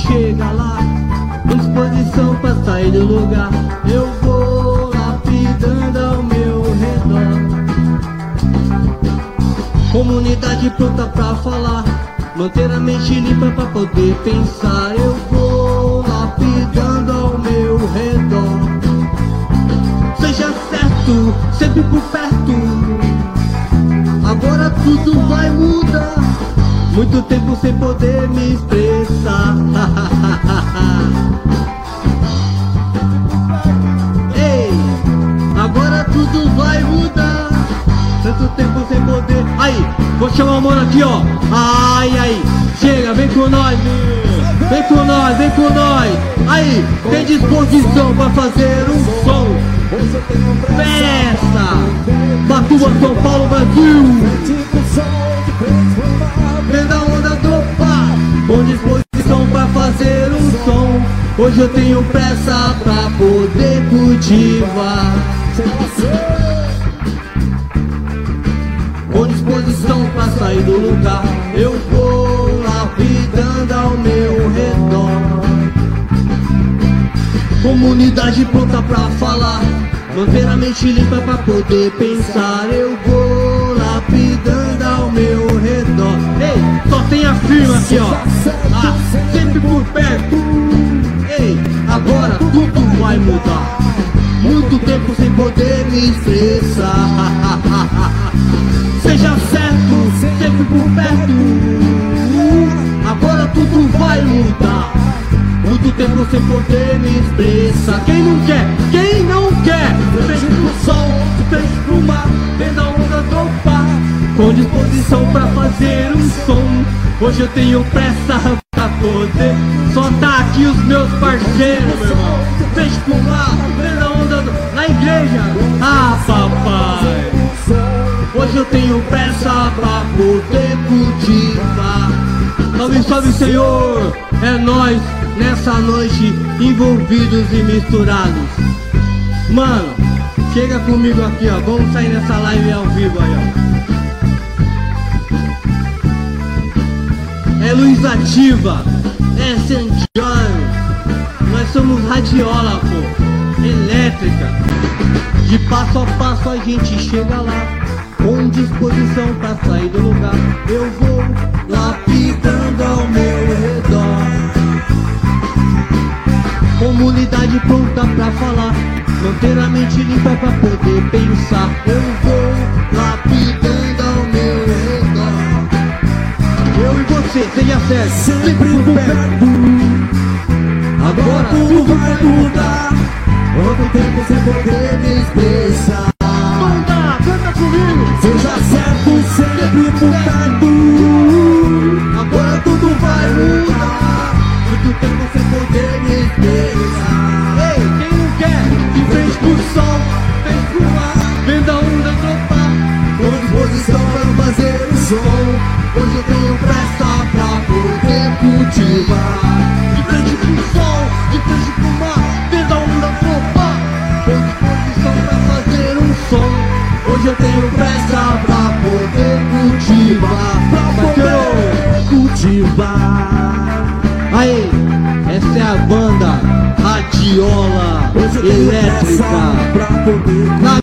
chega lá, com disposição pra sair do lugar. Eu vou lapidando ao meu redor. Comunidade pronta pra falar, manter a mente limpa pra poder pensar. Eu vou lapidando ao meu redor. Seja certo, sempre por perto. Agora tudo vai mudar. Muito tempo sem poder me expressar. Ei, agora tudo vai mudar. Tanto tempo sem poder. Aí, vou chamar o mano aqui, ó. Ai, ai, chega, vem com nós, vem com nós, vem com nós. Aí, tem disposição pra fazer um som. Festa, Batuba, São Paulo, Brasil. Vem da onda do par, com disposição pra fazer um som. Hoje eu tenho pressa pra poder cultivar. Com disposição pra sair do lugar, eu vou lapidando ao meu redor. Comunidade pronta pra falar, manter a mente limpa pra poder pensar. Eu vou lapidando ao meu redor. Ei, só tem a firma aqui, ó. Ah, sempre por perto. Ei, agora tudo vai mudar. Muito tempo sem poder me expressar. Seja certo, sempre por perto. Agora tudo vai mudar. Muito tempo sem poder me expressar. Quem não quer? Quem não quer? Frente pro sol, frente pro mar, vem da onda do par. Com disposição pra fazer um som. Hoje eu tenho pressa pra poder. Só tá aqui os meus parceiros, meu irmão. Frente pro mar, vem da onda do... Na igreja. Ah, papai, hoje eu tenho pressa pra poder cultivar. Salve, salve, Senhor. É nós nessa noite, envolvidos e misturados. Mano, chega comigo aqui, ó. Vamos sair nessa live ao vivo aí, ó. É luz ativa, é St. John. Nós somos radiola, pô, elétrica. De passo a passo a gente chega lá, com disposição pra sair do lugar. Eu vou lapidando ao meu redor. Comunidade pronta pra falar, manter a mente limpa pra poder pensar. Eu vou lapidando ao meu redor. Eu e você, seja certo, sempre por perto. Agora tudo vai mudar. Outro tempo sem poder me expressar. Canta comigo. Seja certo, sempre por perto. Agora tudo vai mudar. Muito tempo sem poder me expressar. Ei, quem não quer? De frente pro sol, vem pro mar, vem da onda tropar. Com disposição pra fazer o som. Hoje eu tenho pressa pra poder cultivar. De frente pro sol, de frente pro mar, vem da onda tropar. Com disposição pra fazer um som. Hoje eu tenho pressa pra poder cultivar. Pra poder cultivar. Aí, essa é a banda Radiola Elétrica.